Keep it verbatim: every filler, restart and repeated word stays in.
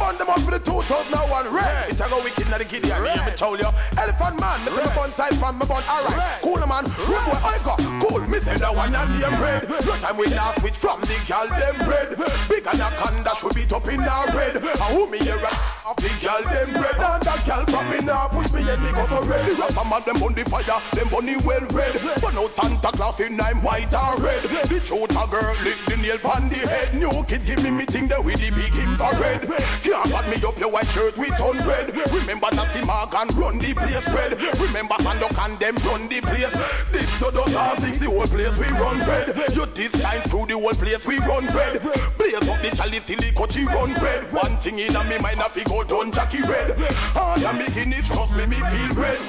burn them up for the two thousand one. Red. It's a go wicked in the kitty. I me told you. Elephant man, me from bun type from me bun. Alright. Cool man. Red boy, I got cool. Me say that one and name red. No time we now switch from the gal them red. Big anaconda should be top in our red. And who me here a big gal them red. And that gal from me now push me and me go so red. Some of them on the fire, them bunny well red. But no Santa Claus in I'm white or red. The chota girl lick the nail on the head. New kid give me me thing there with the big infrared. Can't got me up your white shirt with on red. Remember Nazi Morgan run the place red. Remember Sandokan and them run the place. This dodo six the whole place we run red. You this time through the whole place we run red. Blaze up the chalice till the coachy run red. One thing in a me mind a fi go down Jackie red. All ya making it trust me me feel red.